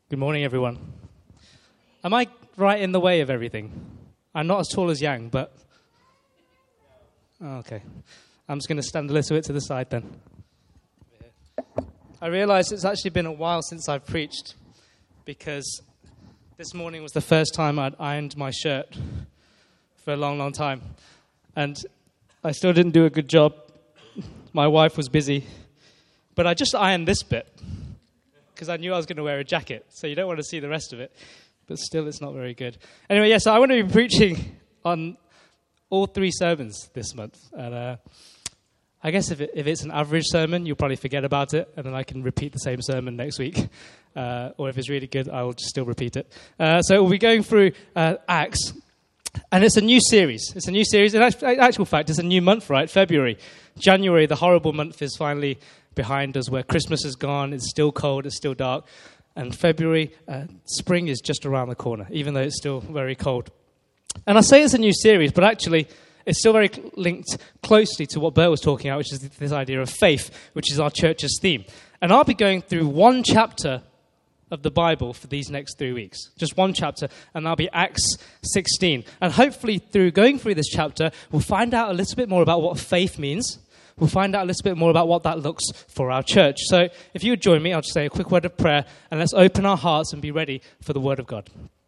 Good morning, everyone. Am I right in the way of everything? I'm not as tall as Yang, but... Oh, okay. I'm just going to stand a little bit to the side then. I realise it's actually been a while since I've preached because this morning was the first time I'd ironed my shirt for a long, long time. And I still didn't do a good job. My wife was busy. But I just ironed this bit because I knew I was going to wear a jacket, so you don't want to see the rest of it. But still, it's not very good. Anyway, so I want to be preaching on all three sermons this month. And I guess if it's an average sermon, you'll probably forget about it, and then I can repeat the same sermon next week. Or if it's really good, I will just still repeat it. So we'll be going through Acts, and it's a new series. It's a new series. In actual fact, it's a new month, right? February. January, the horrible month, is finally behind us, where Christmas is gone, it's still cold, it's still dark. And February, spring is just around the corner, even though it's still very cold. And I say it's a new series, but actually it's still very linked closely to what Bert was talking about, which is this idea of faith, which is our church's theme. And I'll be going through one chapter of the Bible for these next 3 weeks. Just one chapter, and that'll be Acts 16. And hopefully through going through this chapter, we'll find out a little bit more about what faith means. We'll find out a little bit more about what that looks for our church. So if you would join me, I'll just say a quick word of prayer, and let's open our hearts and be ready for the word of God.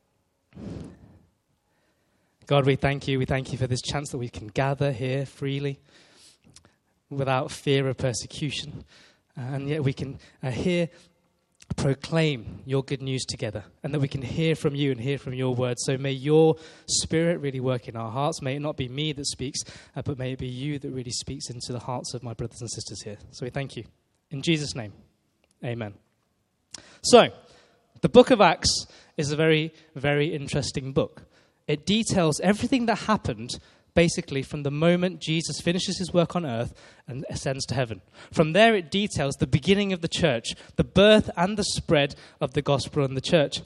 God, we thank you. We thank you for this chance that we can gather here freely without fear of persecution. And yet we can proclaim your good news together, and that we can hear from you and hear from your word. So may your spirit really work in our hearts. May it not be me that speaks, but may it be you that really speaks into the hearts of my brothers and sisters here. So we thank you. In Jesus' name, amen. So, the book of Acts is a very, very interesting book. It details everything that happened basically from the moment Jesus finishes his work on earth and ascends to heaven. From there, it details the beginning of the church, the birth and the spread of the gospel in the church.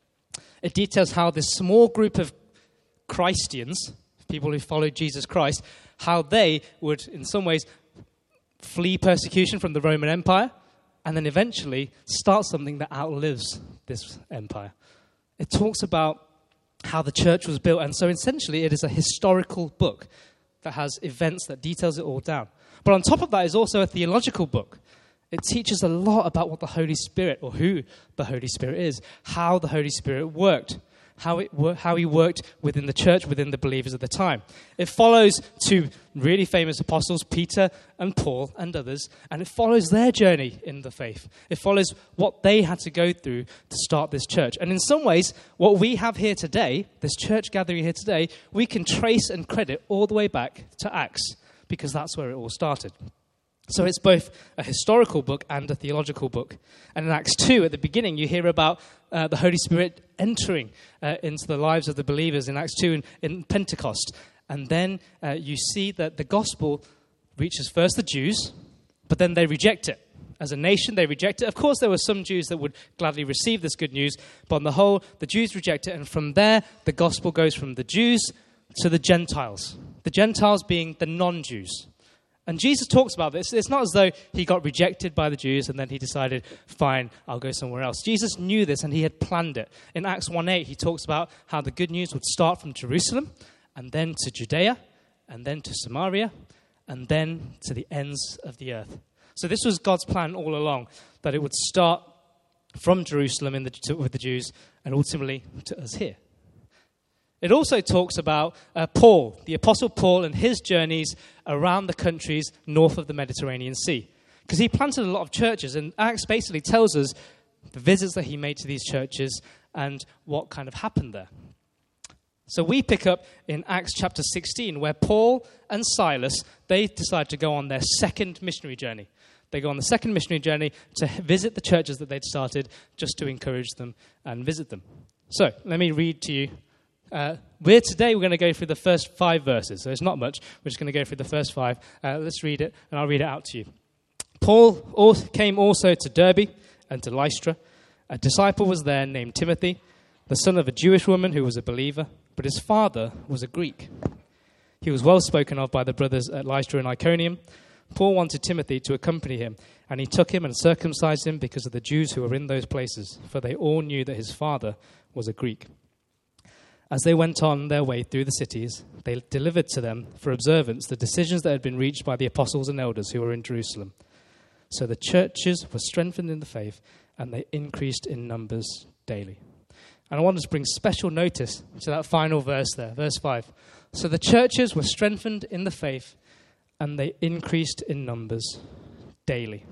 It details how this small group of Christians, people who followed Jesus Christ, how they would, in some ways, flee persecution from the Roman Empire and then eventually start something that outlives this empire. It talks about how the church was built. And so essentially it is a historical book that has events that details it all down. But on top of that is also a theological book. It teaches a lot about what the Holy Spirit, or who the Holy Spirit is, how the Holy Spirit worked, how he worked within the church, within the believers at the time. It follows two really famous apostles, Peter and Paul and others, and it follows their journey in the faith. It follows what they had to go through to start this church. And in some ways, what we have here today, this church gathering here today, we can trace and credit all the way back to Acts, because that's where it all started. So it's both a historical book and a theological book. And in Acts 2, at the beginning, you hear about the Holy Spirit entering into the lives of the believers in Acts 2 in Pentecost. And then you see that the gospel reaches first the Jews, but then they reject it. As a nation, they reject it. Of course, there were some Jews that would gladly receive this good news, but on the whole, the Jews reject it. And from there, the gospel goes from the Jews to the Gentiles. The Gentiles being the non-Jews. And Jesus talks about this. It's not as though he got rejected by the Jews and then he decided, fine, I'll go somewhere else. Jesus knew this and he had planned it. In Acts 1:8, he talks about how the good news would start from Jerusalem and then to Judea and then to Samaria and then to the ends of the earth. So this was God's plan all along, that it would start from Jerusalem with the Jews and ultimately to us here. It also talks about Paul, the Apostle Paul, and his journeys around the countries north of the Mediterranean Sea. Because he planted a lot of churches, and Acts basically tells us the visits that he made to these churches and what kind of happened there. So we pick up in Acts chapter 16, where Paul and Silas, they decide to go on their second missionary journey. They go on the second missionary journey to visit the churches that they'd started, just to encourage them and visit them. So let me read to you. We're going to go through the first 5 verses, so it's not much. We're just going to go through the first 5. Let's read it, and I'll read it out to you. Paul came also to Derbe and to Lystra. A disciple was there named Timothy, the son of a Jewish woman who was a believer, but his father was a Greek. He was well spoken of by the brothers at Lystra and Iconium. Paul wanted Timothy to accompany him, and he took him and circumcised him because of the Jews who were in those places, for they all knew that his father was a Greek. As they went on their way through the cities, they delivered to them for observance the decisions that had been reached by the apostles and elders who were in Jerusalem. So the churches were strengthened in the faith, and they increased in numbers daily. And I want to bring special notice to that final verse there, verse 5. So the churches were strengthened in the faith, and they increased in numbers daily.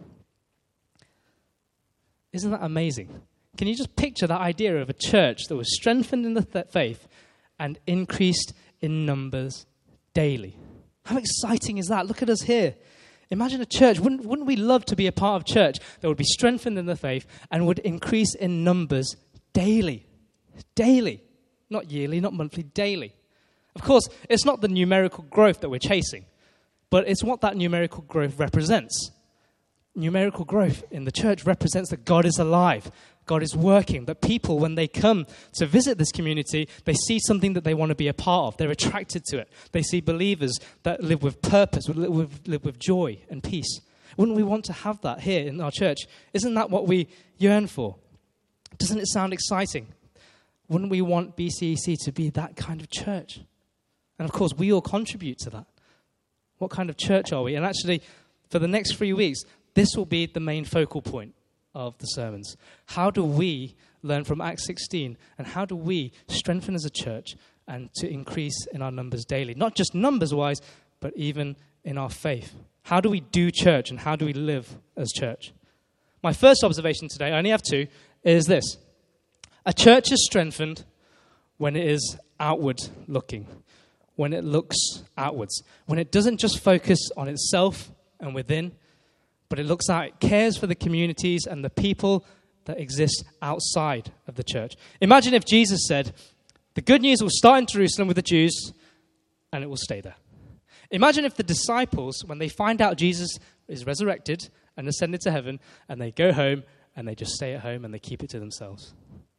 Isn't that amazing? Can you just picture that idea of a church that was strengthened in the faith and increased in numbers daily? How exciting is that? Look at us here. Imagine a church. Wouldn't we love to be a part of church that would be strengthened in the faith and would increase in numbers daily? Daily. Not yearly, not monthly, daily. Of course, it's not the numerical growth that we're chasing, but it's what that numerical growth represents. Numerical growth in the church represents that God is alive, God is working, that people, when they come to visit this community, they see something that they want to be a part of. They're attracted to it. They see believers that live with purpose, live with joy and peace. Wouldn't we want to have that here in our church? Isn't that what we yearn for? Doesn't it sound exciting? Wouldn't we want BCEC to be that kind of church? And of course, we all contribute to that. What kind of church are we? And actually, for the next 3 weeks, this will be the main focal point of the sermons. How do we learn from Acts 16, and how do we strengthen as a church and to increase in our numbers daily? Not just numbers-wise, but even in our faith. How do we do church, and how do we live as church? My first observation today, I only have two, is this. A church is strengthened when it is outward looking, when it looks outwards, when it doesn't just focus on itself and within, but it looks out, it cares for the communities and the people that exist outside of the church. Imagine if Jesus said, the good news will start in Jerusalem with the Jews, and it will stay there. Imagine if the disciples, when they find out Jesus is resurrected and ascended to heaven, and they go home, and they just stay at home, and they keep it to themselves.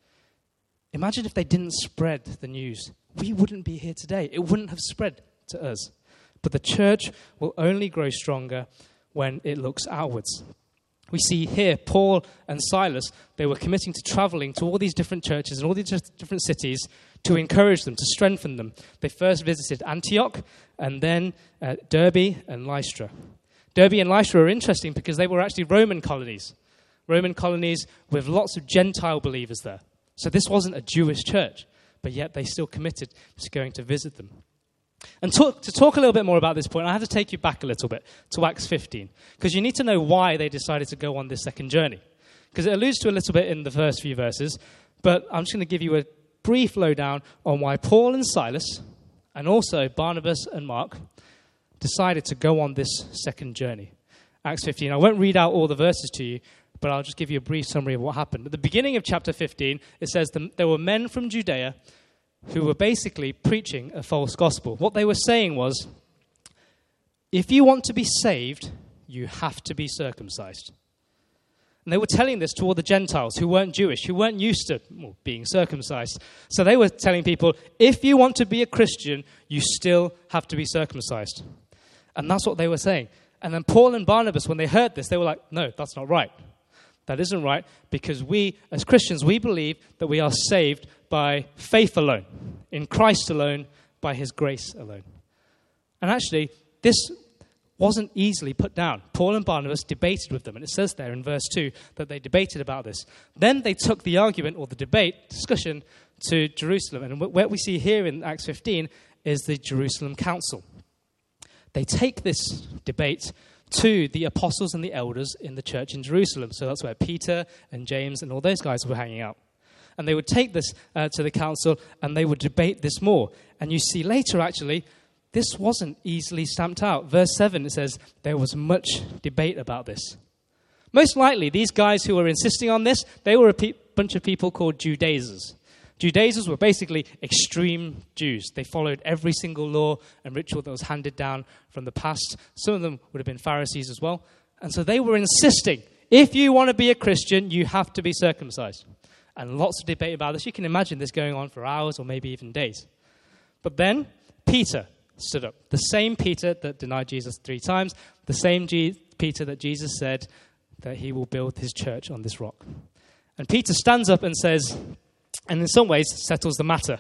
Imagine if they didn't spread the news. We wouldn't be here today. It wouldn't have spread to us. But the church will only grow stronger when it looks outwards. We see here Paul and Silas, they were committing to traveling to all these different churches and all these different cities to encourage them, to strengthen them. They first visited Antioch and then Derbe and Lystra. Derbe and Lystra are interesting because they were actually Roman colonies with lots of Gentile believers there. So this wasn't a Jewish church, but yet they still committed to going to visit them. And to talk a little bit more about this point, I have to take you back a little bit to Acts 15, because you need to know why they decided to go on this second journey. Because it alludes to a little bit in the first few verses, but I'm just going to give you a brief lowdown on why Paul and Silas, and also Barnabas and Mark, decided to go on this second journey. Acts 15. I won't read out all the verses to you, but I'll just give you a brief summary of what happened. At the beginning of chapter 15, it says there were men from Judea who were basically preaching a false gospel. What they were saying was, if you want to be saved, you have to be circumcised. And they were telling this to all the Gentiles who weren't Jewish, who weren't used to being circumcised. So they were telling people, if you want to be a Christian, you still have to be circumcised. And that's what they were saying. And then Paul and Barnabas, when they heard this, they were like, no, that's not right. That isn't right, because we, as Christians, we believe that we are saved by faith alone, in Christ alone, by his grace alone. And actually, this wasn't easily put down. Paul and Barnabas debated with them, and it says there in verse 2 that they debated about this. Then they took the argument, or the discussion, to Jerusalem. And what we see here in Acts 15 is the Jerusalem Council. They take this debate to the apostles and the elders in the church in Jerusalem. So that's where Peter and James and all those guys were hanging out. And they would take this to the council, and they would debate this more. And you see later, actually, this wasn't easily stamped out. Verse 7, it says, there was much debate about this. Most likely, these guys who were insisting on this, they were a bunch of people called Judaizers. Judaizers were basically extreme Jews. They followed every single law and ritual that was handed down from the past. Some of them would have been Pharisees as well. And so they were insisting, if you want to be a Christian, you have to be circumcised. And lots of debate about this. You can imagine this going on for hours or maybe even days. But then Peter, stood up. The same Peter that denied Jesus 3 times, the same Peter that Jesus said that he will build his church on this rock. And Peter stands up and says, and in some ways settles the matter.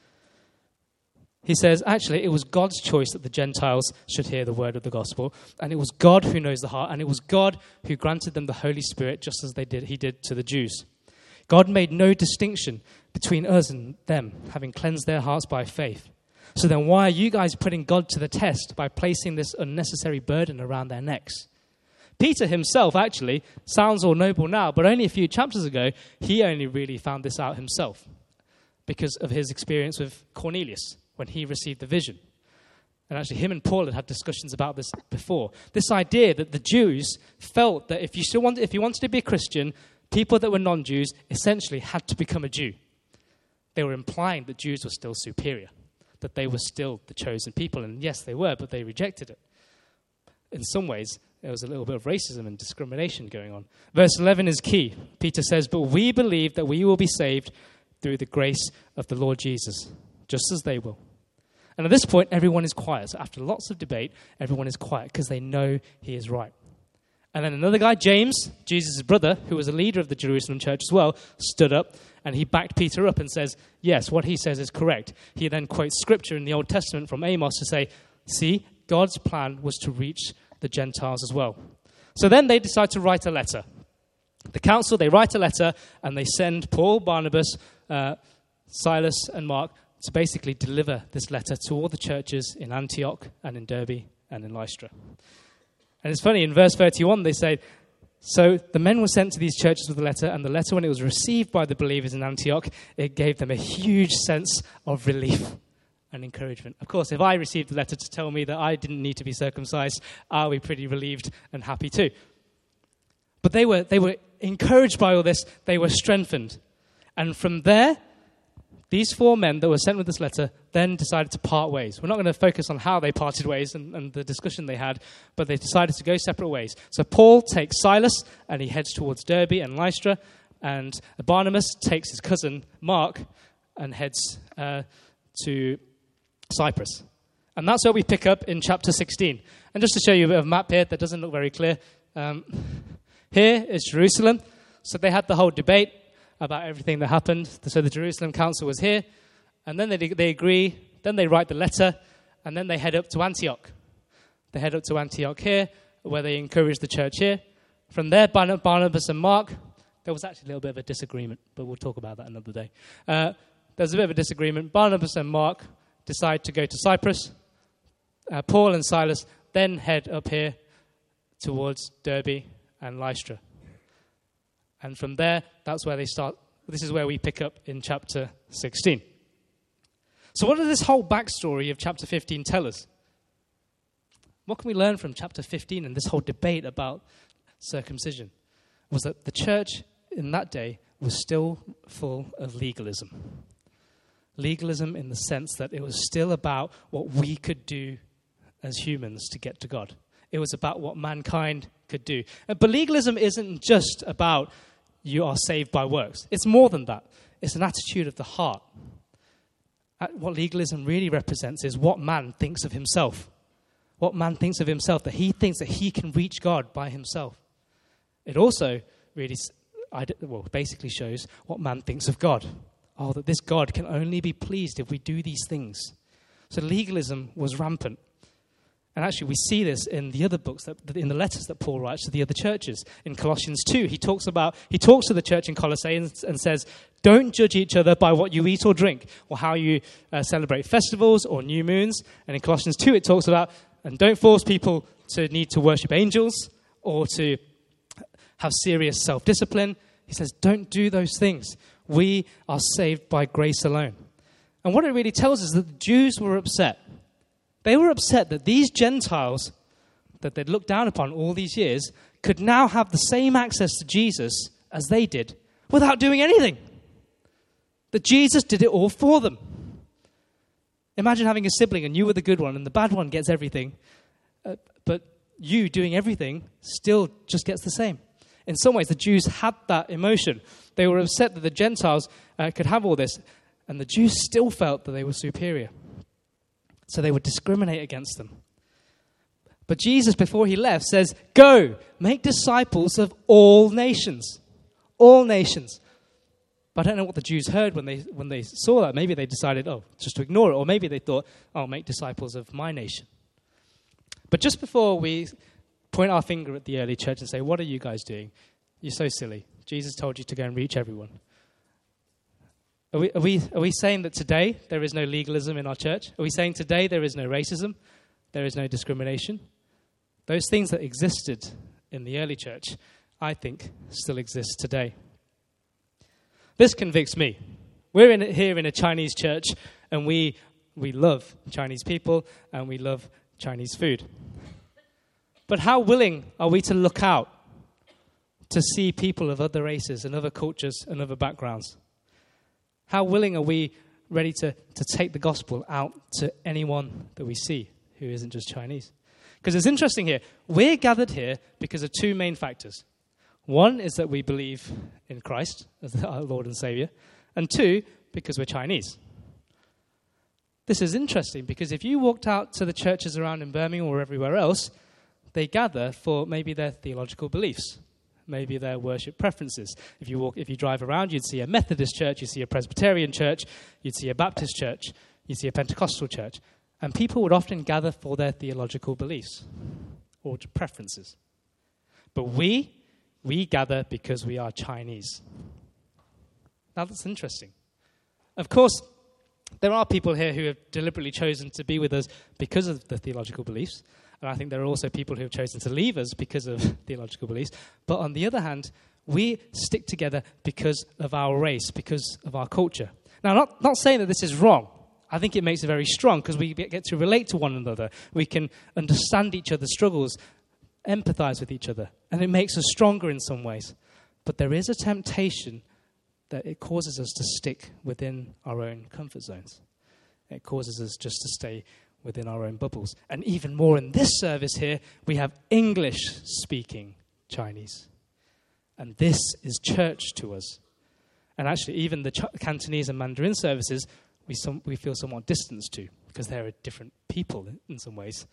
He says, actually, it was God's choice that the Gentiles should hear the word of the gospel, and it was God who knows the heart, and it was God who granted them the Holy Spirit just as he did to the Jews. God made no distinction between us and them, having cleansed their hearts by faith. So then why are you guys putting God to the test by placing this unnecessary burden around their necks? Peter himself actually sounds all noble now, but only a few chapters ago, he only really found this out himself because of his experience with Cornelius when he received the vision. And actually, him and Paul had discussions about this before. This idea that the Jews felt that if you wanted to be a Christian, people that were non-Jews essentially had to become a Jew. They were implying that Jews were still superior, that they were still the chosen people. And yes, they were, but they rejected it. In some ways, there was a little bit of racism and discrimination going on. Verse 11 is key. Peter says, "But we believe that we will be saved through the grace of the Lord Jesus, just as they will." And at this point, everyone is quiet. So after lots of debate, everyone is quiet because they know he is right. And then another guy, James, Jesus' brother, who was a leader of the Jerusalem church as well, stood up and he backed Peter up and says, yes, what he says is correct. He then quotes scripture in the Old Testament from Amos to say, see, God's plan was to reach the Gentiles as well. So then they decide to write a letter. The council, they write a letter and they send Paul, Barnabas, Silas and Mark to basically deliver this letter to all the churches in Antioch and in Derbe and in Lystra. And it's funny, in verse 31 they say, so the men were sent to these churches with the letter, and the letter, when it was received by the believers in Antioch, it gave them a huge sense of relief and encouragement. Of course, if I received the letter to tell me that I didn't need to be circumcised, I'll be pretty relieved and happy too. But they were encouraged by all this. They were strengthened. And from there, these 4 men that were sent with this letter then decided to part ways. We're not going to focus on how they parted ways and the discussion they had, but they decided to go separate ways. So Paul takes Silas and he heads towards Derbe and Lystra, and Barnabas takes his cousin Mark and heads to Cyprus. And that's where we pick up in chapter 16. And just to show you a bit of a map here that doesn't look very clear, here is Jerusalem. So they had the whole debate about everything that happened. So the Jerusalem council was here, and then they agree, then they write the letter, and then they head up to Antioch. They head up to Antioch here, where they encourage the church here. From there, Barnabas and Mark, there was actually a little bit of a disagreement, but we'll talk about that another day. There's a bit of a disagreement. Barnabas and Mark decide to go to Cyprus. Paul and Silas then head up here towards Derbe and Lystra. And from there, that's where they start. This is where we pick up in chapter 16. So what does this whole backstory of chapter 15 tell us? What can we learn from chapter 15 and this whole debate about circumcision? Was that the church in that day was still full of legalism. Legalism in the sense that it was still about what we could do as humans to get to God. It was about what mankind could do. But legalism isn't just about you are saved by works. It's more than that. It's an attitude of the heart. What legalism really represents is what man thinks of himself. What man thinks of himself, that he thinks that he can reach God by himself. It also really, basically shows what man thinks of God. Oh, that this God can only be pleased if we do these things. So legalism was rampant. And actually, we see this in the other books, in the letters that Paul writes to the other churches. In Colossians 2, he talks to the church in Colossae and says, don't judge each other by what you eat or drink, or how you celebrate festivals or new moons. And in Colossians 2, it talks about, and don't force people to need to worship angels or to have serious self-discipline. He says, don't do those things. We are saved by grace alone. And what it really tells us is that the Jews were upset. They were upset that these Gentiles that they'd looked down upon all these years could now have the same access to Jesus as they did without doing anything. That Jesus did it all for them. Imagine having a sibling and you were the good one and the bad one gets everything, but you doing everything still just gets the same. In some ways, the Jews had that emotion. They were upset that the Gentiles could have all this, and the Jews still felt that they were superior. So they would discriminate against them. But Jesus, before he left, says, go, make disciples of all nations. All nations. But I don't know what the Jews heard when they saw that. Maybe they decided, just to ignore it. Or maybe they thought, I'll make disciples of my nation. But just before we point our finger at the early church and say, what are you guys doing? You're so silly. Jesus told you to go and reach everyone. Are we saying that today there is no legalism in our church? Are we saying today there is no racism? There is no discrimination? Those things that existed in the early church, I think, still exist today. This convicts me. We're here in a Chinese church, and we love Chinese people, and we love Chinese food. But how willing are we to look out to see people of other races and other cultures and other backgrounds? How willing are we ready to take the gospel out to anyone that we see who isn't just Chinese? Because it's interesting here. We're gathered here because of two main factors. One is that we believe in Christ as our Lord and Savior. And two, because we're Chinese. This is interesting because if you walked out to the churches around in Birmingham or everywhere else, they gather for maybe their theological beliefs, maybe their worship preferences. If you drive around, you'd see a Methodist church, you'd see a Presbyterian church, you'd see a Baptist church, you'd see a Pentecostal church. And people would often gather for their theological beliefs or preferences. But we gather because we are Chinese. Now that's interesting. Of course, there are people here who have deliberately chosen to be with us because of the theological beliefs. And I think there are also people who have chosen to leave us because of theological beliefs. But on the other hand, we stick together because of our race, because of our culture. Now, not saying that this is wrong. I think it makes it very strong because we get to relate to one another. We can understand each other's struggles, empathize with each other. And it makes us stronger in some ways. But there is a temptation that it causes us to stick within our own comfort zones. It causes us just to stay within our own bubbles. And even more in this service here, we have English-speaking Chinese. And this is church to us. And actually, even the Cantonese and Mandarin services, we feel somewhat distanced to, because they're different people in some ways.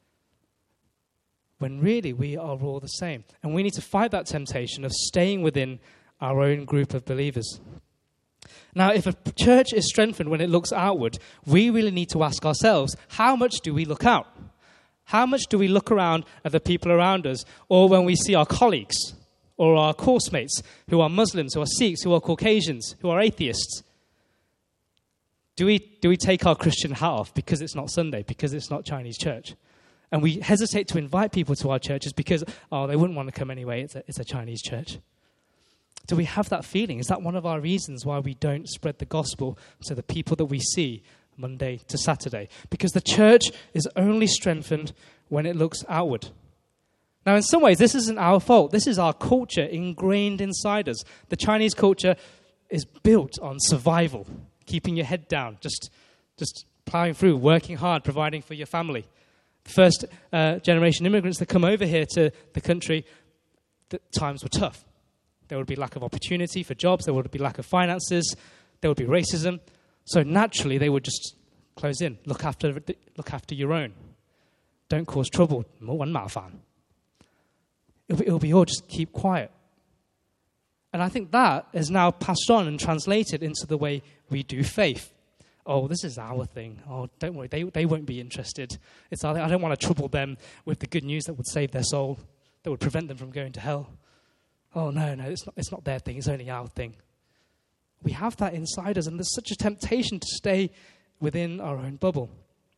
When really we are all the same. And we need to fight that temptation of staying within our own group of believers. Now, if a church is strengthened when it looks outward, we really need to ask ourselves, how much do we look out? How much do we look around at the people around us, or when we see our colleagues, or our course mates, who are Muslims, who are Sikhs, who are Caucasians, who are atheists? Do we take our Christian hat off because it's not Sunday, because it's not Chinese church? And we hesitate to invite people to our churches because, they wouldn't want to come anyway, it's a Chinese church. Do we have that feeling? Is that one of our reasons why we don't spread the gospel to the people that we see Monday to Saturday? Because the church is only strengthened when it looks outward. Now, in some ways, this isn't our fault. This is our culture ingrained inside us. The Chinese culture is built on survival, keeping your head down, just plowing through, working hard, providing for your family. First generation immigrants that come over here to the country, the times were tough. There would be lack of opportunity for jobs. There would be lack of finances. There would be racism. So naturally, they would just close in. Look after your own. Don't cause trouble. It'll be all just keep quiet. And I think that is now passed on and translated into the way we do faith. Oh, this is our thing. Oh, don't worry. They won't be interested. It's our thing. I don't want to trouble them with the good news that would save their soul, that would prevent them from going to hell. Oh, no, it's not their thing, it's only our thing. We have that inside us, and there's such a temptation to stay within our own bubble.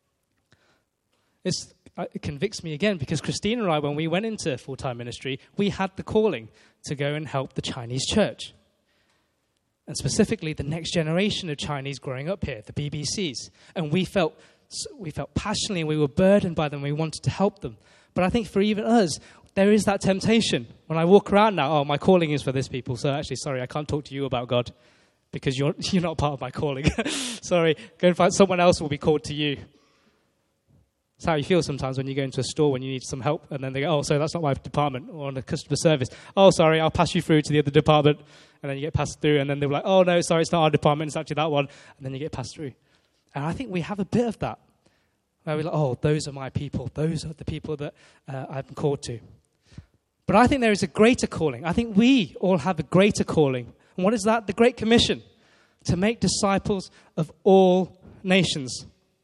It convicts me again, because Christine and I, when we went into full-time ministry, we had the calling to go and help the Chinese church. And specifically, the next generation of Chinese growing up here, the BBCs. And we felt passionately, and we were burdened by them, we wanted to help them. But I think for even us, there is that temptation. When I walk around now, my calling is for this people. So actually, sorry, I can't talk to you about God because you're not part of my calling. Sorry, go and find someone else who will be called to you. That's how you feel sometimes when you go into a store when you need some help, and then they go, so that's not my department, or on the customer service. Oh, sorry, I'll pass you through to the other department. And then you get passed through, and then they're like, oh, no, sorry, it's not our department, it's actually that one. And then you get passed through. And I think we have a bit of that. where we're like, oh, those are my people. Those are the people that I've been called to. But I think there is a greater calling. I think we all have a greater calling. And what is that? The Great Commission, to make disciples of all nations.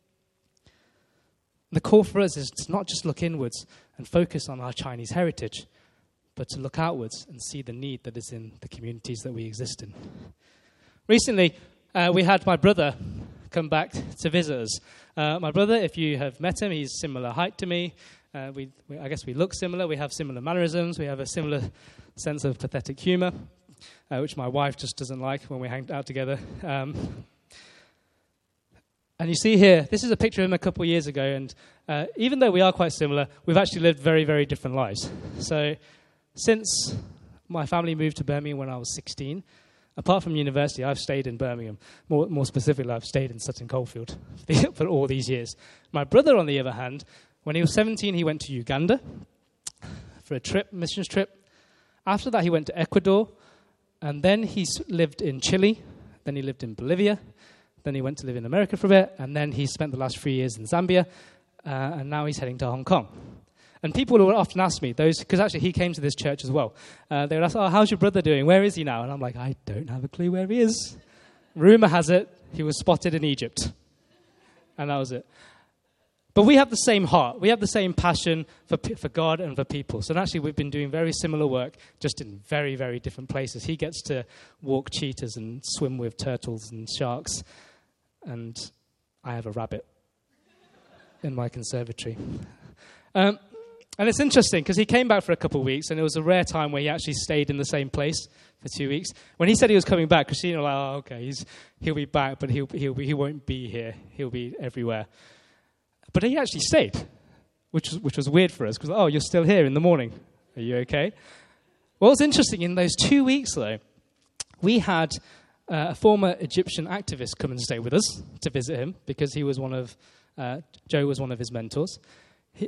The call for us is to not just look inwards and focus on our Chinese heritage, but to look outwards and see the need that is in the communities that we exist in. Recently, we had my brother come back to visit us. My brother, if you have met him, he's similar height to me. I guess we look similar. We have similar mannerisms. We have a similar sense of pathetic humor, which my wife just doesn't like when we hang out together. And you see here, this is a picture of him a couple of years ago, and even though we are quite similar, we've actually lived very, very different lives. So since my family moved to Birmingham when I was 16, apart from university, I've stayed in Birmingham. More specifically, I've stayed in Sutton Coldfield for all these years. My brother, on the other hand, when he was 17, he went to Uganda for a missions trip. After that, he went to Ecuador, and then he lived in Chile, then he lived in Bolivia, then he went to live in America for a bit, and then he spent the last 3 years in Zambia, and now he's heading to Hong Kong. And people will often ask me, because actually he came to this church as well, they would ask, oh, how's your brother doing? Where is he now? And I'm like, I don't have a clue where he is. Rumor has it, he was spotted in Egypt. And that was it. But we have the same heart. We have the same passion for God and for people. So actually we've been doing very similar work, just in very, very different places. He gets to walk cheetahs and swim with turtles and sharks. And I have a rabbit in my conservatory. And it's interesting because he came back for a couple of weeks, and it was a rare time where he actually stayed in the same place for 2 weeks. When he said he was coming back, Christina was like, oh, okay, he'll be back, but he won't be here. He'll be everywhere. But he actually stayed, which was weird for us because, oh, you're still here in the morning. Are you okay? What was interesting, in those 2 weeks, though, we had a former Egyptian activist come and stay with us to visit him because Joe was one of his mentors. We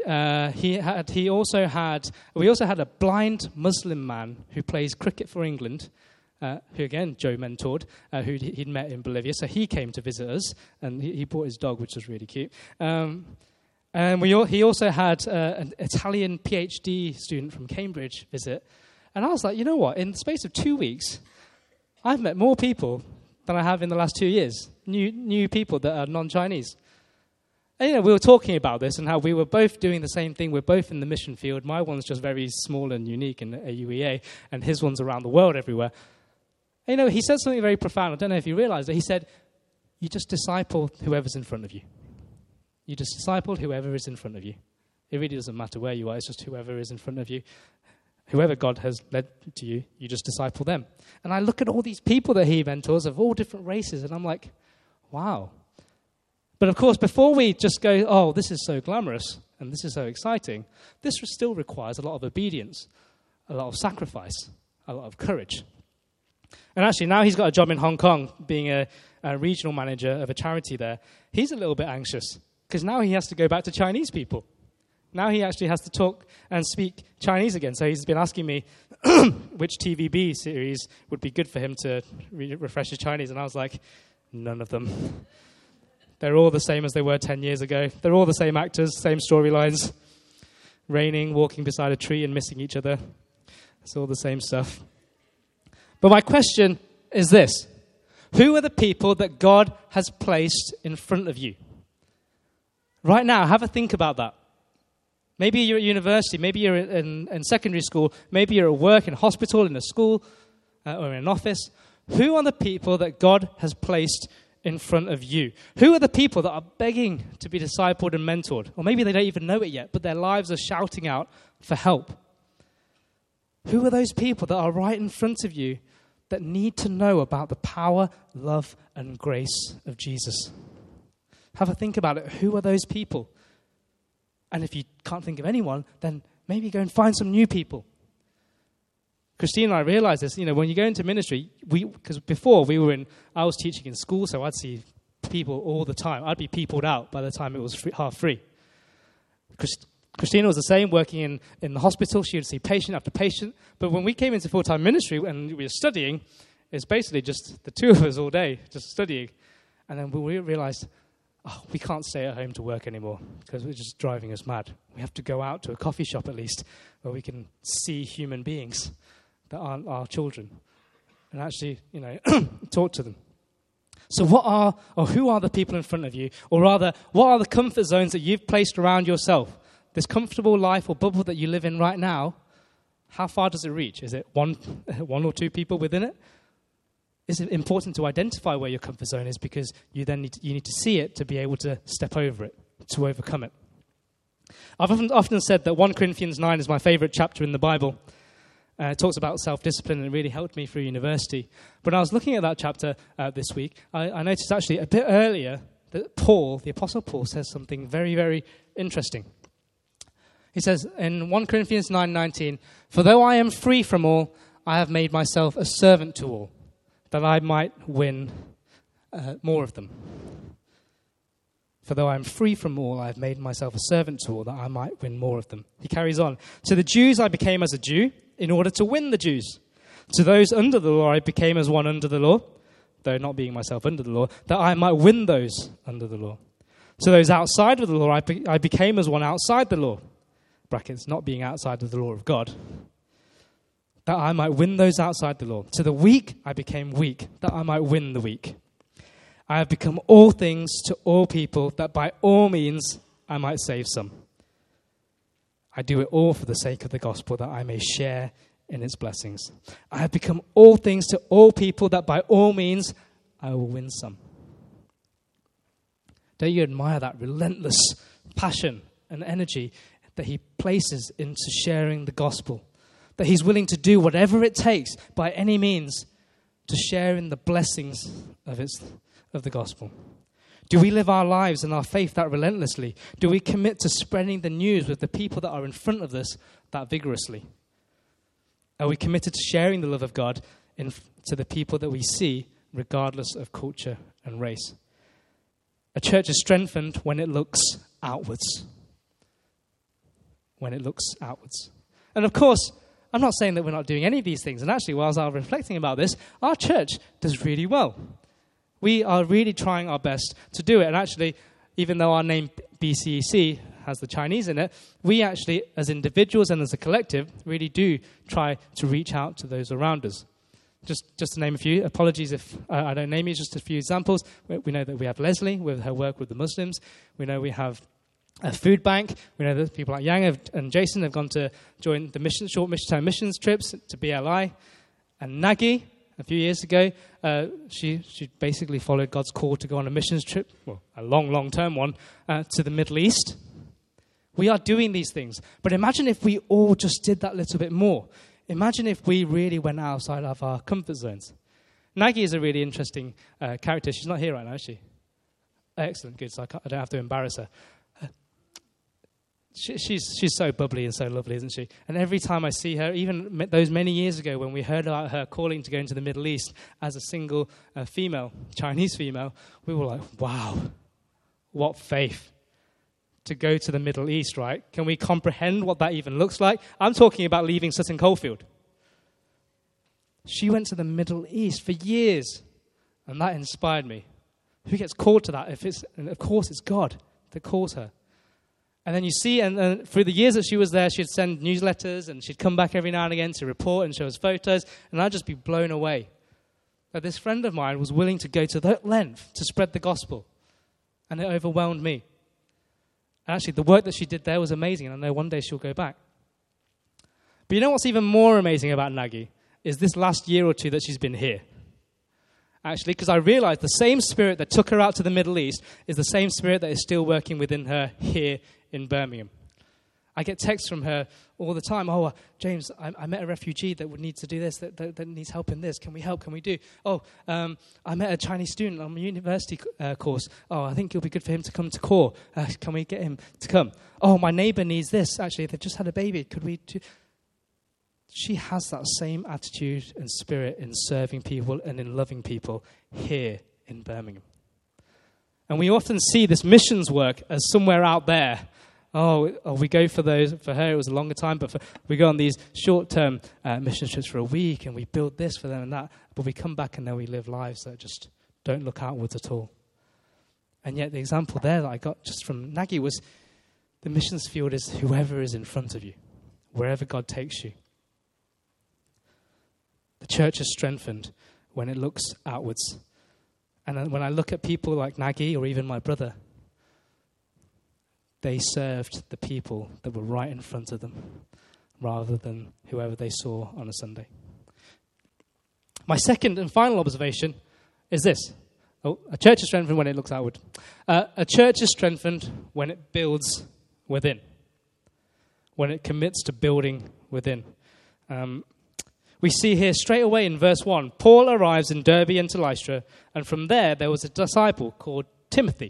also had a blind Muslim man who plays cricket for England, who again Joe mentored, who he'd met in Bolivia. So he came to visit us, and he brought his dog, which was really cute. And he also had an Italian PhD student from Cambridge visit. And I was like, you know what? In the space of 2 weeks, I've met more people than I have in the last 2 years. New people that are non-Chinese. And, we were talking about this and how we were both doing the same thing. We're both in the mission field. My one's just very small and unique in AUEA, and his one's around the world everywhere. And, he said something very profound. I don't know if you realized it. He said, you just disciple whoever's in front of you. You just disciple whoever is in front of you. It really doesn't matter where you are. It's just whoever is in front of you. Whoever God has led to you, you just disciple them. And I look at all these people that he mentors of all different races, and I'm like, wow. But of course, before we just go, oh, this is so glamorous and this is so exciting, this still requires a lot of obedience, a lot of sacrifice, a lot of courage. And actually, now he's got a job in Hong Kong, being a regional manager of a charity there. He's a little bit anxious because now he has to go back to Chinese people. Now he actually has to talk and speak Chinese again. So he's been asking me which TVB series would be good for him to refresh his Chinese. And I was like, none of them. They're all the same as they were 10 years ago. They're all the same actors, same storylines. Raining, walking beside a tree and missing each other. It's all the same stuff. But my question is this. Who are the people that God has placed in front of you? Right now, have a think about that. Maybe you're at university, maybe you're in secondary school, maybe you're at work, in a hospital, in a school, or in an office. Who are the people that God has placed in front of you? Who are the people that are begging to be discipled and mentored? Or maybe they don't even know it yet, but their lives are shouting out for help. Who are those people that are right in front of you that need to know about the power, love, and grace of Jesus? Have a think about it. Who are those people? And if you can't think of anyone, then maybe go and find some new people. Christine and I realized this, when you go into ministry, because before I was teaching in school, so I'd see people all the time. I'd be peopled out by the time it was half free. Christina was the same, working in the hospital. She would see patient after patient. But when we came into full-time ministry and we were studying, it's basically just the two of us all day, just studying. And then we realized, oh, we can't stay at home to work anymore because it's just driving us mad. We have to go out to a coffee shop at least where we can see human beings that aren't our children and actually, talk to them. So who are the people in front of you? Or rather, what are the comfort zones that you've placed around yourself? This comfortable life or bubble that you live in right now, how far does it reach? Is it one or two people within it? It's important to identify where your comfort zone is because you need to see it to be able to step over it, to overcome it. I've often said that 1 Corinthians 9 is my favorite chapter in the Bible. It talks about self-discipline and it really helped me through university. But when I was looking at that chapter this week, I noticed actually a bit earlier that the Apostle Paul, says something very, very interesting. He says in 1 Corinthians 9:19, "For though I am free from all, I have made myself a servant to all, that I might win more of them. For though I am free from all, I have made myself a servant to all, that I might win more of them." He carries on. "To the Jews I became as a Jew, in order to win the Jews. To those under the law I became as one under the law, though not being myself under the law, that I might win those under the law. To those outside of the law I became as one outside the law," brackets, not being outside of the law of God, "that I might win those outside the law. To the weak I became weak, that I might win the weak. I have become all things to all people, that by all means I might save some. I do it all for the sake of the gospel, that I may share in its blessings. I have become all things to all people, that by all means I will win some." Don't you admire that relentless passion and energy that he places into sharing the gospel? That he's willing to do whatever it takes by any means to share in the blessings of the gospel. Do we live our lives and our faith that relentlessly? Do we commit to spreading the news with the people that are in front of us that vigorously? Are we committed to sharing the love of God to the people that we see, regardless of culture and race? A church is strengthened when it looks outwards. When it looks outwards. And of course, I'm not saying that we're not doing any of these things. And actually, whilst I was reflecting about this, our church does really well. We are really trying our best to do it. And actually, even though our name BCEC has the Chinese in it, we actually, as individuals and as a collective, really do try to reach out to those around us. Just to name a few, apologies if I don't name you, just a few examples. We know that we have Leslie with her work with the Muslims. We know we have a food bank. We know that people like Yang and Jason have gone to join the short mission-term missions trips to BLI. And Nagi, a few years ago, she basically followed God's call to go on a missions trip, well, a long-term one, to the Middle East. We are doing these things. But imagine if we all just did that little bit more. Imagine if we really went outside of our comfort zones. Nagi is a really interesting character. She's not here right now, is she? Excellent, good. So I don't have to embarrass her. She's so bubbly and so lovely, isn't she? And every time I see her, even those many years ago when we heard about her calling to go into the Middle East as a single female, Chinese female, we were like, wow, what faith to go to the Middle East, right? Can we comprehend what that even looks like? I'm talking about leaving Sutton Coldfield. She went to the Middle East for years, and that inspired me. Who gets called to that? And of course, it's God that calls her. And then you see, and through the years that she was there, she'd send newsletters, and she'd come back every now and again to report and show us photos, and I'd just be blown away that this friend of mine was willing to go to that length to spread the gospel. And it overwhelmed me. And actually, the work that she did there was amazing, and I know one day she'll go back. But you know what's even more amazing about Nagi? Is this last year or two that she's been here. Actually, because I realized the same spirit that took her out to the Middle East is the same spirit that is still working within her here in Birmingham. I get texts from her all the time. Oh, James, I met a refugee that would need to do this, that needs help in this. Can we help? Can we do? Oh, I met a Chinese student on a university course. Oh, I think it'll be good for him to come to core. Can we get him to come? Oh, my neighbor needs this. Actually, they've just had a baby. Could we do? She has that same attitude and spirit in serving people and in loving people here in Birmingham. And we often see this missions work as somewhere out there. Oh, we go for those. For her, it was a longer time, but we go on these short-term mission trips for a week, and we build this for them and that. But we come back and then we live lives that just don't look outwards at all. And yet the example there that I got just from Nagy was the missions field is whoever is in front of you, wherever God takes you. The church is strengthened when it looks outwards. And then when I look at people like Nagy or even my brother, they served the people that were right in front of them rather than whoever they saw on a Sunday. My second and final observation is this. A church is strengthened when it looks outward. A church is strengthened when it builds within, when it commits to building within. We see here straight away in verse 1, Paul arrives in Derbe and to Lystra, and from there was a disciple called Timothy,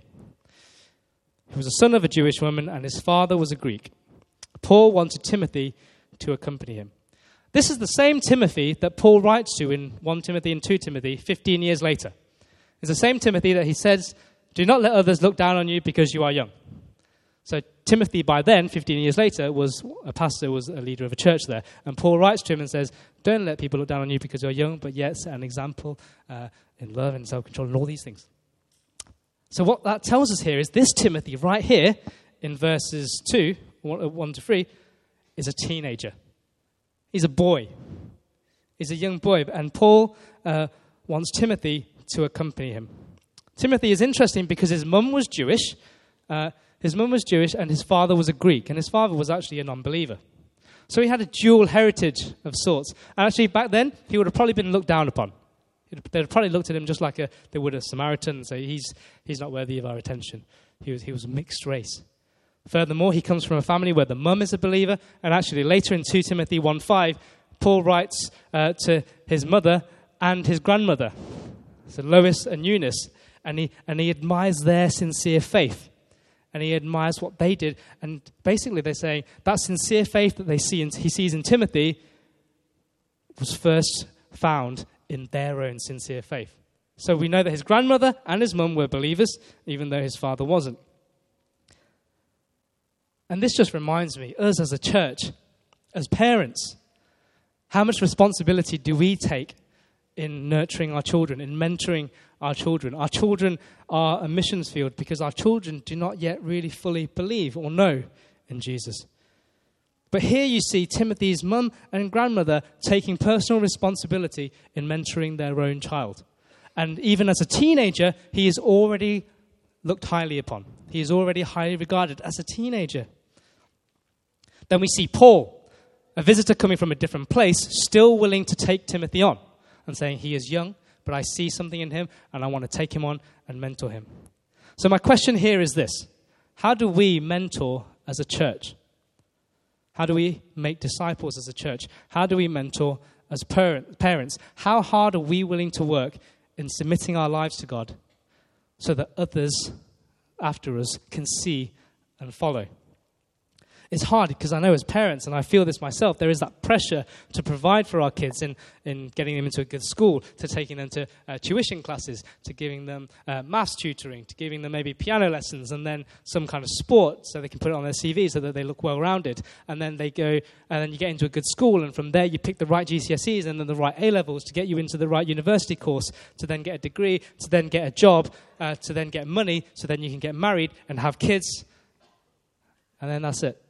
who was a son of a Jewish woman, and his father was a Greek. Paul wanted Timothy to accompany him. This is the same Timothy that Paul writes to in 1 Timothy and 2 Timothy 15 years later. It's the same Timothy that he says, do not let others look down on you because you are young. So Timothy, by then, 15 years later, was a pastor, was a leader of a church there. And Paul writes to him and says, don't let people look down on you because you're young, but yet set an example in love and self-control and all these things. So what that tells us here is this Timothy right here in verses 1 to 3, is a teenager. He's a boy. He's a young boy. And Paul wants Timothy to accompany him. Timothy is interesting because his mum was Jewish. His mum was Jewish and his father was a Greek. And his father was actually a non-believer. So he had a dual heritage of sorts. And actually back then, he would have probably been looked down upon. They'd have probably looked at him just like they would a Samaritan and say, he's not worthy of our attention. He was a mixed race. Furthermore, he comes from a family where the mum is a believer. And actually later in 2 Timothy 1:5, Paul writes to his mother and his grandmother, so Lois and Eunice, and he admires their sincere faith. And he admires what they did. And basically they say that sincere faith that he sees in Timothy was first found in their own sincere faith. So we know that his grandmother and his mum were believers, even though his father wasn't. And this just reminds me, us as a church, as parents, how much responsibility do we take in nurturing our children, in mentoring our children? Our children are a missions field because our children do not yet really fully believe or know in Jesus. But here you see Timothy's mum and grandmother taking personal responsibility in mentoring their own child. And even as a teenager, he is already looked highly upon. He is already highly regarded as a teenager. Then we see Paul, a visitor coming from a different place, still willing to take Timothy on and saying he is young, but I see something in him and I want to take him on and mentor him. So my question here is this: how do we mentor as a church? How do we make disciples as a church? How do we mentor as parents? How hard are we willing to work in submitting our lives to God so that others after us can see and follow? It's hard because I know as parents, and I feel this myself, there is that pressure to provide for our kids in getting them into a good school, to taking them to tuition classes, to giving them maths tutoring, to giving them maybe piano lessons, and then some kind of sport so they can put it on their CV so that they look well-rounded. And then they go, and then you get into a good school, and from there you pick the right GCSEs and then the right A-levels to get you into the right university course, to then get a degree, to then get a job, to then get money, so then you can get married and have kids. And then that's it.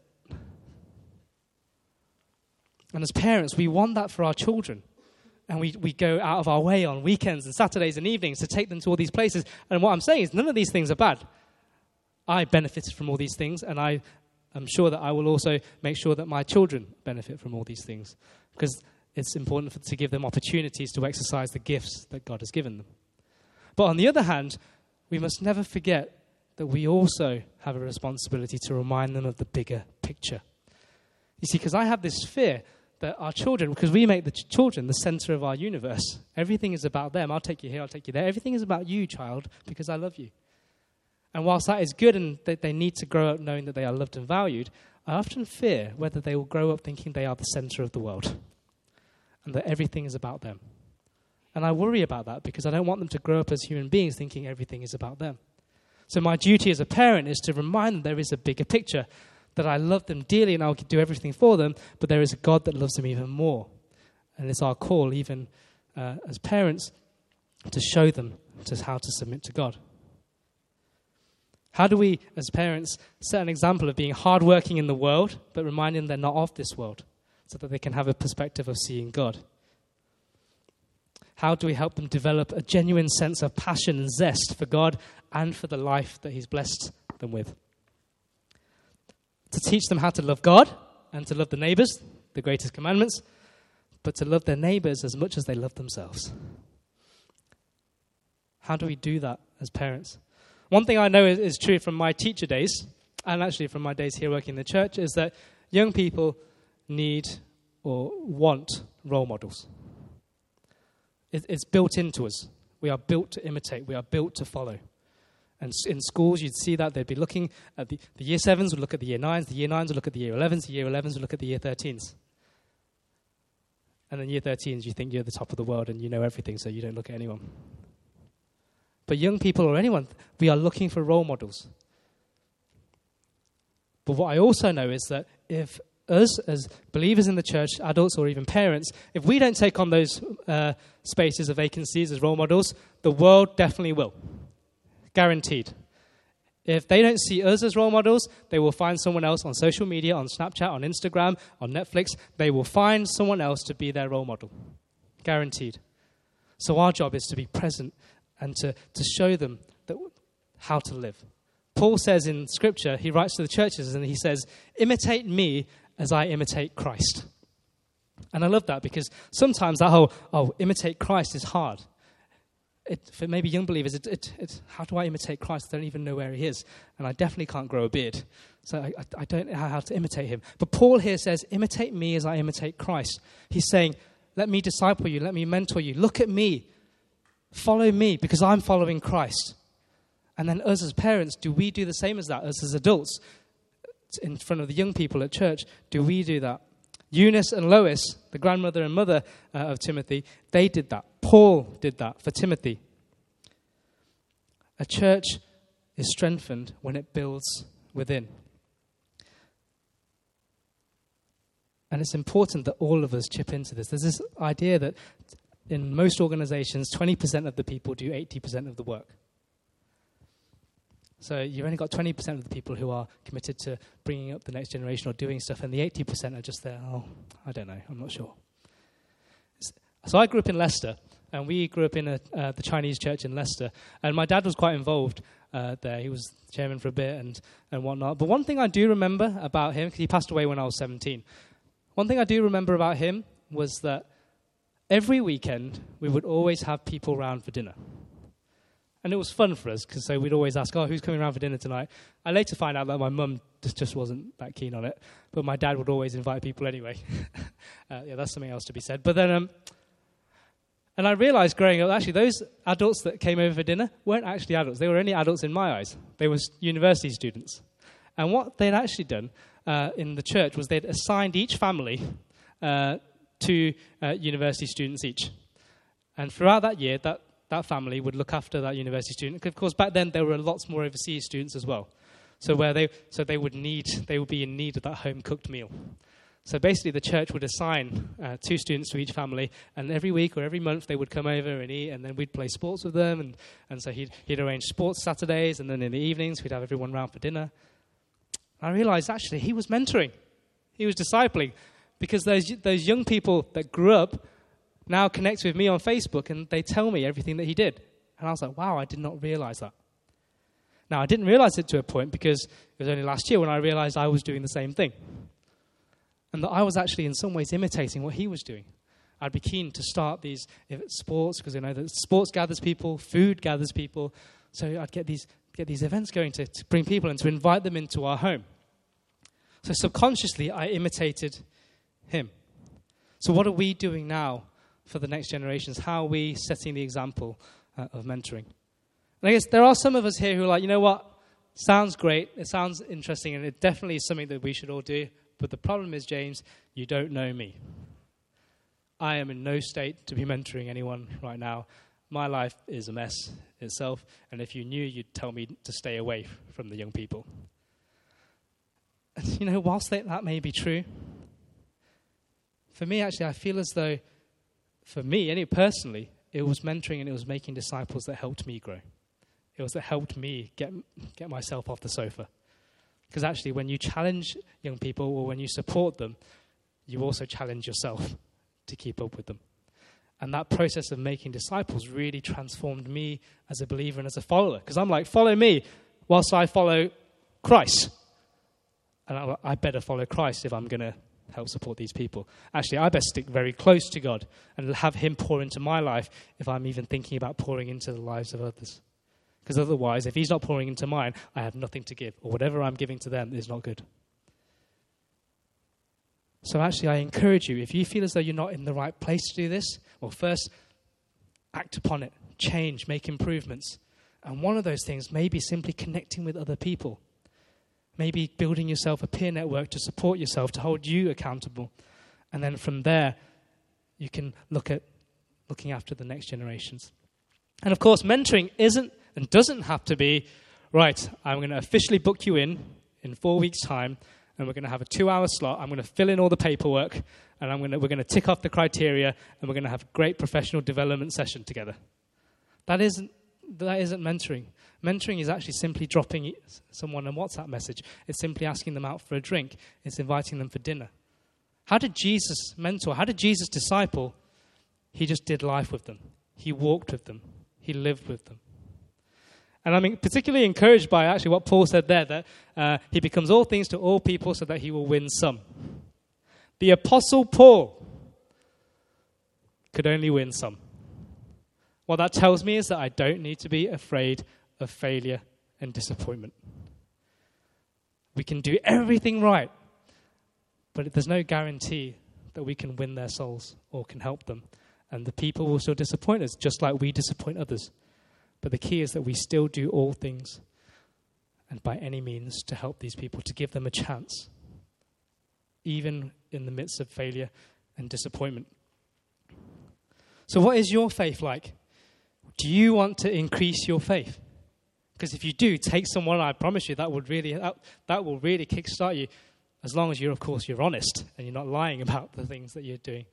And as parents, we want that for our children. And we go out of our way on weekends and Saturdays and evenings to take them to all these places. And what I'm saying is none of these things are bad. I benefited from all these things, and I am sure that I will also make sure that my children benefit from all these things, because it's important to give them opportunities to exercise the gifts that God has given them. But on the other hand, we must never forget that we also have a responsibility to remind them of the bigger picture. You see, because I have this fear that our children, because we make the children the center of our universe. Everything is about them. I'll take you here, I'll take you there. Everything is about you, child, because I love you. And whilst that is good and that they need to grow up knowing that they are loved and valued, I often fear whether they will grow up thinking they are the center of the world and that everything is about them. And I worry about that because I don't want them to grow up as human beings thinking everything is about them. So my duty as a parent is to remind them there is a bigger picture, that I love them dearly and I'll do everything for them, but there is a God that loves them even more. And it's our call, even as parents, to show them just how to submit to God. How do we, as parents, set an example of being hardworking in the world, but reminding them they're not of this world, so that they can have a perspective of seeing God? How do we help them develop a genuine sense of passion and zest for God and for the life that he's blessed them with? To teach them how to love God and to love the neighbors, the greatest commandments, but to love their neighbors as much as they love themselves. How do we do that as parents? One thing I know is true from my teacher days, and actually from my days here working in the church, is that young people need or want role models. It's built into us. We are built to imitate. We are built to follow. And in schools, you'd see that they'd be looking at the year 7s would look at the year 9s, the year 9s would look at the year 11s, the year 11s would look at the year 13s. And then year 13s, you think you're the top of the world and you know everything, so you don't look at anyone. But young people or anyone, we are looking for role models. But what I also know is that if us as believers in the church, adults or even parents, if we don't take on those spaces of vacancies as role models, the world definitely will. Guaranteed. If they don't see us as role models, they will find someone else on social media, on Snapchat, on Instagram, on Netflix. They will find someone else to be their role model. Guaranteed. So our job is to be present and to show them how to live. Paul says in Scripture, he writes to the churches and he says, imitate me as I imitate Christ. And I love that because sometimes that whole, imitate Christ is hard. For maybe young believers, it's how do I imitate Christ? I don't even know where he is. And I definitely can't grow a beard. So I don't know how to imitate him. But Paul here says, imitate me as I imitate Christ. He's saying, let me disciple you. Let me mentor you. Look at me. Follow me because I'm following Christ. And then us as parents, do we do the same as that? Us as adults, in front of the young people at church, do we do that? Eunice and Lois, the grandmother and mother of Timothy, they did that. Paul did that for Timothy. A church is strengthened when it builds within. And it's important that all of us chip into this. There's this idea that in most organizations, 20% of the people do 80% of the work. So you've only got 20% of the people who are committed to bringing up the next generation or doing stuff, and the 80% are just there, I don't know, I'm not sure. So I grew up in Leicester, and we grew up in the Chinese church in Leicester, and my dad was quite involved there. He was chairman for a bit and whatnot. But one thing I do remember about him, because he passed away when I was 17, one thing I do remember about him was that every weekend we would always have people around for dinner. And it was fun for us, because so we'd always ask, who's coming around for dinner tonight? I later find out that my mum just wasn't that keen on it, but my dad would always invite people anyway. That's something else to be said. But then, and I realized growing up, actually, those adults that came over for dinner weren't actually adults. They were only adults in my eyes. They were university students. And what they'd actually done in the church was they'd assigned each family 2 university students each. And throughout that year, that family would look after that university student. Of course, back then there were lots more overseas students as well. So they would be in need of that home cooked meal. So basically, the church would assign 2 students to each family, and every week or every month they would come over and eat, and then we'd play sports with them. And so he'd arrange sports Saturdays, and then in the evenings we'd have everyone round for dinner. I realized actually he was mentoring, he was discipling, because those young people that grew up now connect with me on Facebook, and they tell me everything that he did. And I was like, wow, I did not realize that. Now, I didn't realize it to a point because it was only last year when I realized I was doing the same thing. And that I was actually in some ways imitating what he was doing. I'd be keen to start these sports, because I know that sports gathers people, food gathers people. So I'd get these events going to bring people and to invite them into our home. So subconsciously, I imitated him. So what are we doing now for the next generations? How are we setting the example of mentoring? And I guess there are some of us here who are like, you know what, sounds great, it sounds interesting, and it definitely is something that we should all do. But the problem is, James, you don't know me. I am in no state to be mentoring anyone right now. My life is a mess itself, and if you knew, you'd tell me to stay away from the young people. And, whilst that may be true, for me, actually, I feel as though, for me, personally, it was mentoring and it was making disciples that helped me grow It was that helped me get myself off the sofa. Because actually, when you challenge young people or when you support them, you also challenge yourself to keep up with them. And that process of making disciples really transformed me as a believer and as a follower. Because I'm like, follow me whilst I follow Christ. And I better follow Christ if I'm going to help support these people. Actually, I best stick very close to God and have him pour into my life if I'm even thinking about pouring into the lives of others. Because otherwise, if he's not pouring into mine, I have nothing to give. Or whatever I'm giving to them is not good. So actually, I encourage you, if you feel as though you're not in the right place to do this, well, first, act upon it. Change, make improvements. And one of those things may be simply connecting with other people. Maybe building yourself a peer network to support yourself, to hold you accountable. And then from there, you can look at looking after the next generations. And of course, mentoring isn't and doesn't have to be, right, I'm going to officially book you in 4 weeks' time, and we're going to have a 2-hour slot. I'm going to fill in all the paperwork, and we're going to tick off the criteria, and we're going to have a great professional development session together. That isn't mentoring. Mentoring is actually simply dropping someone a WhatsApp message. It's simply asking them out for a drink. It's inviting them for dinner. How did Jesus mentor? How did Jesus disciple? He just did life with them. He walked with them. He lived with them. And I'm particularly encouraged by actually what Paul said there, that he becomes all things to all people so that he will win some. The Apostle Paul could only win some. What that tells me is that I don't need to be afraid of failure and disappointment. We can do everything right, but there's no guarantee that we can win their souls or can help them. And the people will still disappoint us, just like we disappoint others. But the key is that we still do all things, and by any means, to help these people, to give them a chance, even in the midst of failure and disappointment. So what is your faith like? Do you want to increase your faith? Because if you do, take someone, I promise you, that will really kickstart you, as long as you're honest and you're not lying about the things that you're doing.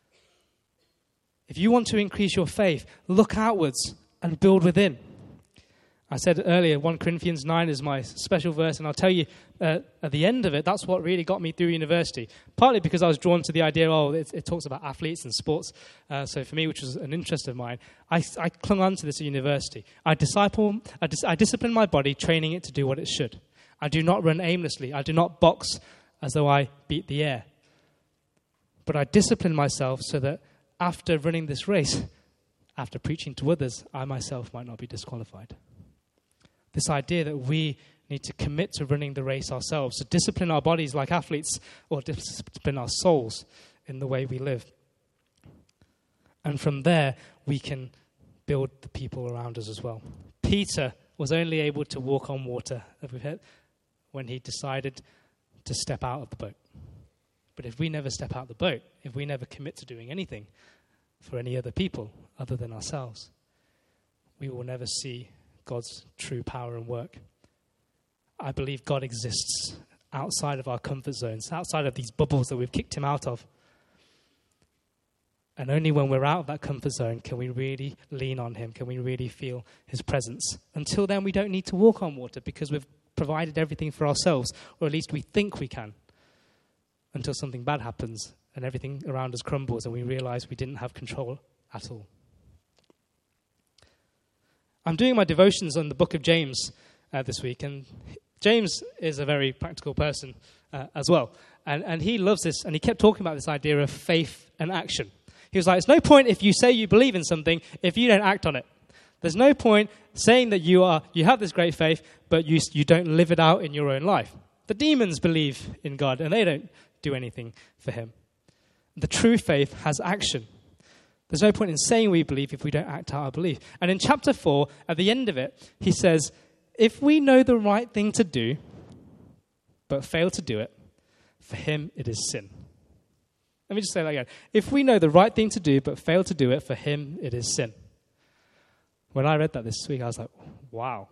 If you want to increase your faith, look outwards and build within. I said earlier, 1 Corinthians 9 is my special verse, and I'll tell you, at the end of it, that's what really got me through university. Partly because I was drawn to the idea, it talks about athletes and sports. So for me, which was an interest of mine, I clung on to this at university. I discipline my body, training it to do what it should. I do not run aimlessly. I do not box as though I beat the air. But I discipline myself so that after running this race, after preaching to others, I myself might not be disqualified. This idea that we need to commit to running the race ourselves, to discipline our bodies like athletes, or discipline our souls in the way we live. And from there, we can build the people around us as well. Peter was only able to walk on water, as we've heard, when he decided to step out of the boat. But if we never step out of the boat, if we never commit to doing anything for any other people other than ourselves, we will never see God's true power and work. I believe God exists outside of our comfort zones, outside of these bubbles that we've kicked him out of. And only when we're out of that comfort zone can we really lean on him, can we really feel his presence. Until then, we don't need to walk on water because we've provided everything for ourselves, or at least we think we can, until something bad happens and everything around us crumbles and we realize we didn't have control at all. I'm doing my devotions on the book of James this week, and James is a very practical person as well. And he loves this, and he kept talking about this idea of faith and action. He was like, it's no point if you say you believe in something if you don't act on it. There's no point saying that you have this great faith, but you don't live it out in your own life. The demons believe in God, and they don't do anything for him. The true faith has action. There's no point in saying we believe if we don't act out our belief. And in chapter 4, at the end of it, he says, if we know the right thing to do, but fail to do it, for him it is sin. Let me just say that again. If we know the right thing to do, but fail to do it, for him it is sin. When I read that this week, I was like, wow.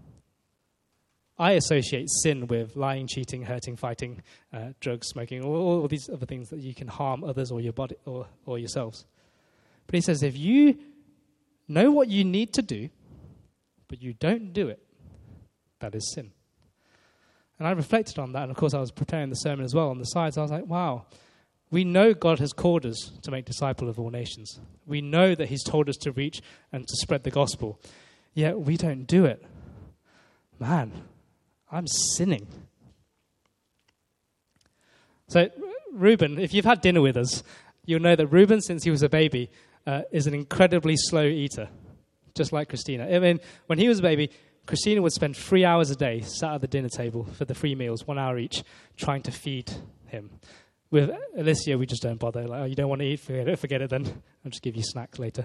I associate sin with lying, cheating, hurting, fighting, drugs, smoking, all these other things that you can harm others or your body or yourselves. But he says, if you know what you need to do, but you don't do it, that is sin. And I reflected on that, and of course I was preparing the sermon as well on the side, so I was like, wow, we know God has called us to make disciples of all nations. We know that he's told us to reach and to spread the gospel, yet we don't do it. Man, I'm sinning. So Reuben, if you've had dinner with us, you'll know that Reuben, since he was a baby, is an incredibly slow eater, just like Christina. I mean, when he was a baby, Christina would spend 3 hours a day sat at the dinner table for the 3 meals, 1 hour each, trying to feed him. With Alicia, we just don't bother. Like, oh, you don't want to eat? Forget it then. I'll just give you snacks later.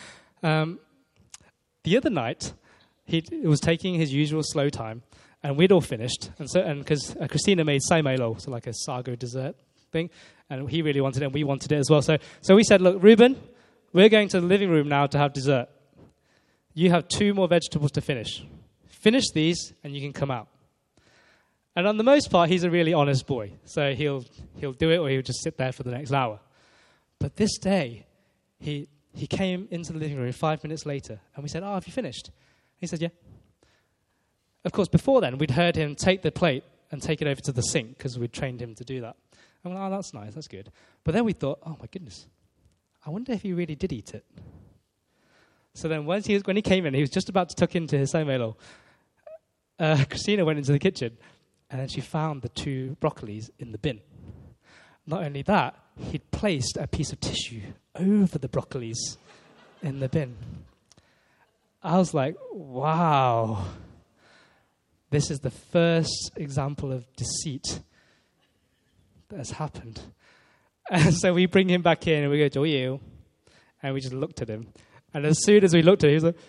The other night, he was taking his usual slow time, and we'd all finished. And because Christina made saimelo, so like a sago dessert thing, and he really wanted it, and we wanted it as well. So we said, look, Reuben, we're going to the living room now to have dessert. You have 2 more vegetables to finish. Finish these, and you can come out. And on the most part, he's a really honest boy. So he'll do it, or he'll just sit there for the next hour. But this day, he came into the living room 5 minutes later, and we said, have you finished? He said, yeah. Of course, before then, we'd heard him take the plate and take it over to the sink, because we'd trained him to do that. And we're like, that's nice, that's good. But then we thought, oh my goodness, I wonder if he really did eat it. So then when he came in, he was just about to tuck into his saimelo. Christina went into the kitchen, and then she found the 2 broccolis in the bin. Not only that, he'd placed a piece of tissue over the broccolis in the bin. I was like, wow. This is the first example of deceit that has happened. And so we bring him back in, and we go, Joel, and we just looked at him. And as soon as we looked at him, he was like,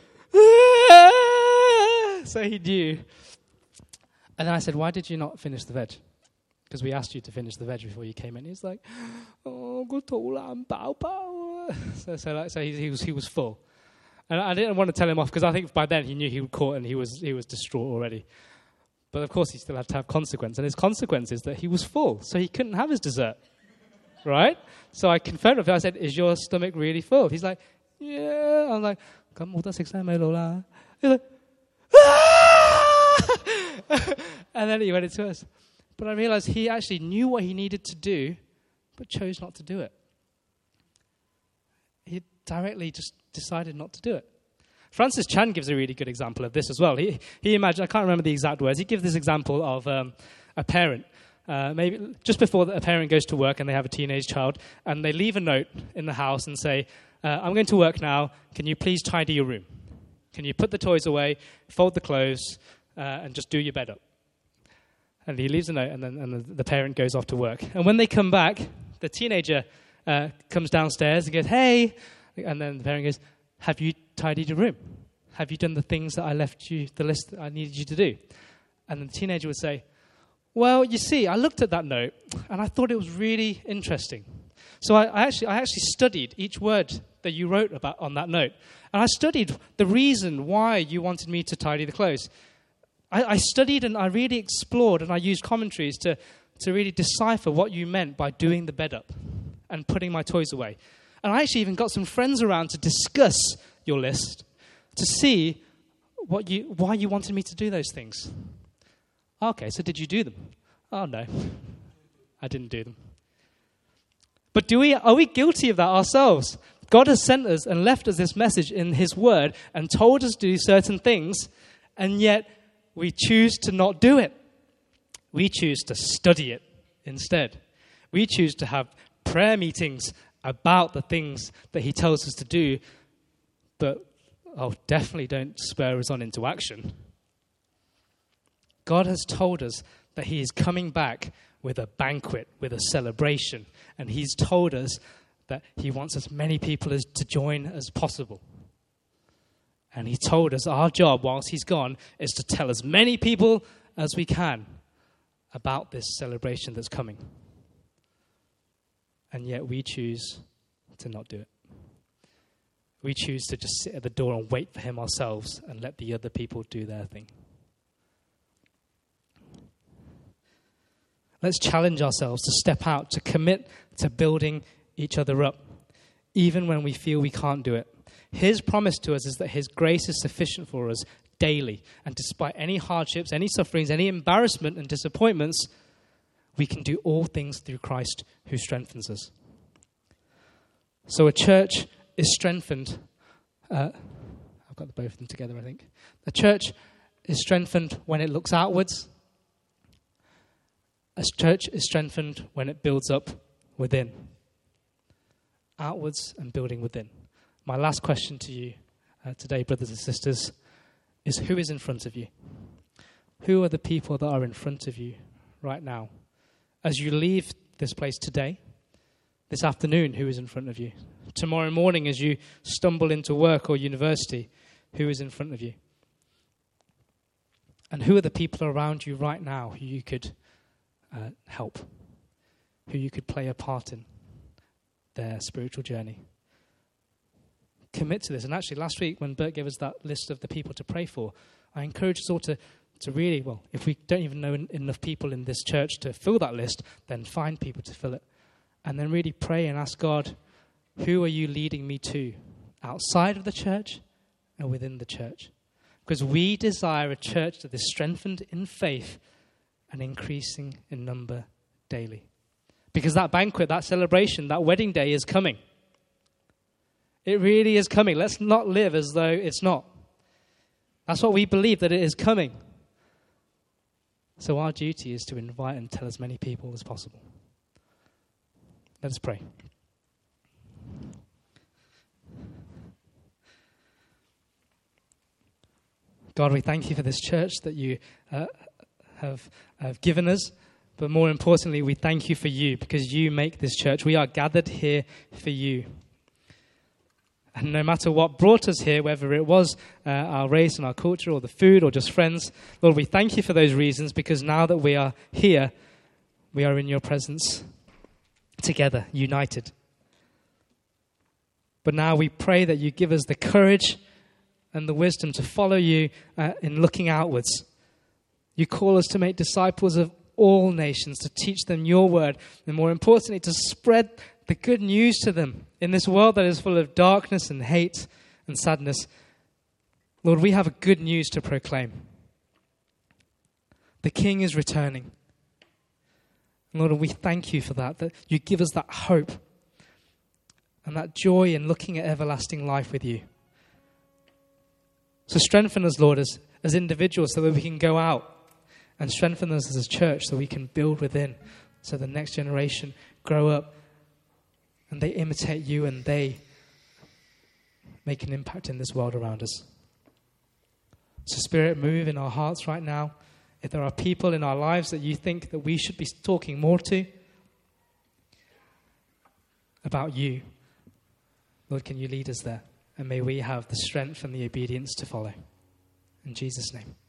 ah! So he knew. And then I said, why did you not finish the veg? Because we asked you to finish the veg before you came in. He's like, oh, so he was full. And I didn't want to tell him off, because I think by then he knew he was caught, and he was distraught already. But of course he still had to have consequence. And his consequence is that he was full, so he couldn't have his dessert. Right? So I confirmed with him. I said, is your stomach really full? He's like, yeah. I'm like, he's like, and then he went into us. But I realized he actually knew what he needed to do, but chose not to do it. He directly just decided not to do it. Francis Chan gives a really good example of this as well. He imagined, I can't remember the exact words, he gives this example of a parent. Maybe just before a parent goes to work and they have a teenage child, and they leave a note in the house and say, I'm going to work now, can you please tidy your room? Can you put the toys away, fold the clothes, and just do your bed up? And he leaves a note, and then the parent goes off to work. And when they come back, the teenager comes downstairs and goes, hey, and then the parent goes, have you tidied your room? Have you done the things that I left you, the list that I needed you to do? And then the teenager would say, well, you see, I looked at that note, and I thought it was really interesting. So I actually studied each word that you wrote about on that note. And I studied the reason why you wanted me to tidy the clothes. I studied, and I really explored, and I used commentaries to really decipher what you meant by doing the bed up and putting my toys away. And I actually even got some friends around to discuss your list to see why you wanted me to do those things. Okay, so did you do them? Oh, no. I didn't do them. But are we guilty of that ourselves? God has sent us and left us this message in his word and told us to do certain things, and yet we choose to not do it. We choose to study it instead. We choose to have prayer meetings about the things that he tells us to do, but definitely don't spur us on into action. God has told us that he is coming back with a banquet, with a celebration, and he's told us that he wants as many people to join as possible. And he told us our job whilst he's gone is to tell as many people as we can about this celebration that's coming. And yet we choose to not do it. We choose to just sit at the door and wait for him ourselves and let the other people do their thing. Let's challenge ourselves to step out, to commit to building each other up, even when we feel we can't do it. His promise to us is that his grace is sufficient for us daily. And despite any hardships, any sufferings, any embarrassment and disappointments, we can do all things through Christ who strengthens us. So a church is strengthened. I've got both of them together, I think. A church is strengthened when it looks outwards. A church is strengthened when it builds up within. Outwards and building within. My last question to you today, brothers and sisters, is who is in front of you? Who are the people that are in front of you right now? As you leave this place today, this afternoon, who is in front of you? Tomorrow morning, as you stumble into work or university, who is in front of you? And who are the people around you right now who you could help, who you could play a part in their spiritual journey? Commit to this. And actually, last week when Bert gave us that list of the people to pray for, I encourage us all to really, well, if we don't even know enough people in this church to fill that list, then find people to fill it. And then really pray and ask God, who are you leading me to? Outside of the church and within the church? Because we desire a church that is strengthened in faith and increasing in number daily. Because that banquet, that celebration, that wedding day is coming. It really is coming. Let's not live as though it's not. That's what we believe, that it is coming. So our duty is to invite and tell as many people as possible. Let us pray. God, we thank you for this church that you have given us. But more importantly, we thank you for you, because you make this church. We are gathered here for you. And no matter what brought us here, whether it was our race and our culture or the food or just friends, Lord, we thank you for those reasons, because now that we are here, we are in your presence together, united. But now we pray that you give us the courage and the wisdom to follow you in looking outwards. You call us to make disciples of all nations, to teach them your word, and more importantly, to spread the good news to them in this world that is full of darkness and hate and sadness. Lord, we have good news to proclaim. The King is returning. And Lord, we thank you for that you give us that hope and that joy in looking at everlasting life with you. So strengthen us, Lord, as individuals, so that we can go out, and strengthen us as a church so we can build within, so the next generation grow up and they imitate you and they make an impact in this world around us. So Spirit, move in our hearts right now. If there are people in our lives that you think that we should be talking more to about you, Lord, can you lead us there? And may we have the strength and the obedience to follow. In Jesus' name.